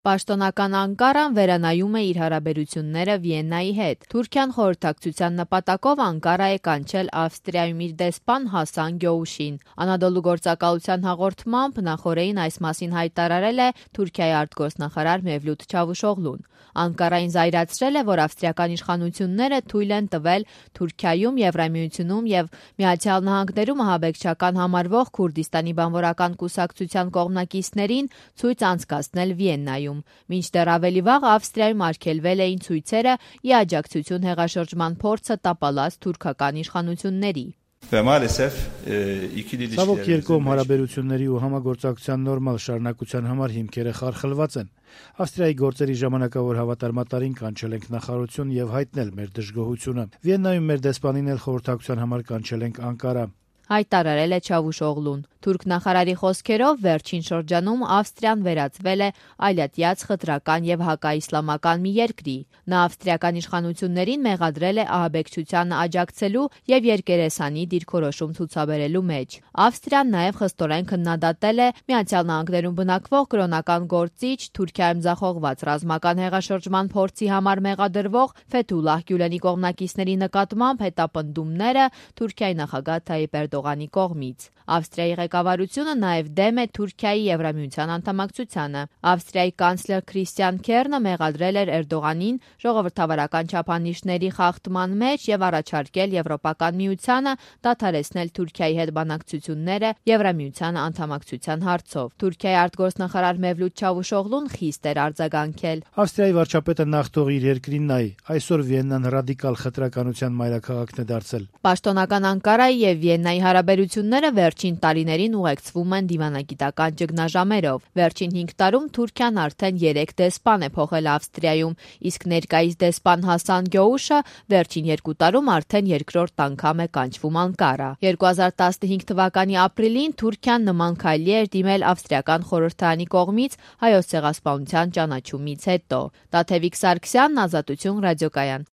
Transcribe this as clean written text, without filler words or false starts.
Պաշտոնական Անկարան վերանայում է իր հարաբերությունները Վիեննայի հետ։ Թուրքիան խորհրդակցության նպատակով Անկարա է կանչել Ավստրիայում իր դեսպան Հասան Գյոուշին։ Անադոլու գործակալության հաղորդմամբ նախորդին այս մասին հայտարարել է Թուրքիայի արտգործնախարար Մևլութ Չավուշօղլուն։ Անկարային զայրացրել է, որ ավստրիական իշխանությունները թույլ են տվել Թուրքիայում, Եվրամիությունում եւ Միացյալ Նահանգներում ահաբեկչական համարվող Քուրդիստանի բանվորական կուսակցության կողմնակիցներին ցույց անցկացնել Վիեննայում։ Մինչդեռ ավելի վաղ Ավստրիայում արգելվել էին ցույցերը ի աջակցություն հեղաշրջման փորձը տապալած թուրքական իշխանությունների։ Ցավոք երկկողմ հարաբերությունների ու համագործակցության նորմալ շարունակության համար հիմքերը խարխլված են։ Ավստրիայի գործերի ժամանակավոր հավատարմատարին կանչել ենք նախարարություն եւ հայտնել մեր դժգոհությունը։ Վիեննայում մեր դեսպանին էլ խորհրդակցության համար կանչել ենք Անկարա։ Հայտարարել է Չավուշօղլուն։ Թուրք նախարարի խոսքերով վերջին շրջանում Ավստրիան վերածվել է այլատյաց խտրական եւ հակաիսլամական մի երկրի։ Նա ավստրիական իշխանություններին մեղադրել է ահաբեկչությանը աջակցելու եւ երկերեսանի դիրքորոշում ցուցաբերելու մեջ։ Ավստրիան նաեւ խստորեն քննադատել է Միացյալ Նահանգներում բնակվող կրոնական գործիչ Թուրքիայում ձախողված ռազմական հեղաշրջման փորձի համար մեղադրվող Ֆեթուլլահ Գյուլենի կողմնակիցների նկատմամբ հետապնդումները Թուրքիայի նախագահ Թայիպ Էրդողանի կողմից։ Ավստրիայի ղեկավարությունը նաև դեմ է Թուրքիայի Եվրամիության անդամակցությանը։ Ավստրիայի կանցլեր Քրիստիան Քերնը մեղադրել էր Էրդողանին ժողովրդավարական չափանիշների խախտման մեջ եւ առաջարկել Եվրոպական միությանը դադարեցնել Թուրքիայի հետ բանակցությունները Եվրամիության անդամակցության հարցով։ Թուրքիայի արտգործնախարար Մևլութ Չավուշօղլուն խիստ էր արձագանքել։ Ավստրիայի վարչապետը նախթող իր երկրին նայի, այսօր Վիեննան ռադիկալ խտրականության մայրաքաղաքն է դարձել։ Պաշտոնական Անկարայի եւ Վիեննայի հարաբերությունները վերջին տարիներին ուղեկցվում են դիվանագիտական ճգնաժամերով։ Վերջին 5 տարում Թուրքիան արդեն 3 դեսպան է փոխել Ավստրիայում, իսկ ներկայիս դեսպան Հասան Գյոուշը վերջին 2 տարում արդեն երկրորդ անգամ է կանչվում Անկարա։ 2015 թվականի ապրիլին Թուրքիան նման քայլի էր դիմել ավստրիական խորհրդարանի կողմից Հայոց ցեղասպանության ճանաչումից հետո։ Տաթևիկ Սարգսյանն, Ազատություն ռադիոկայան։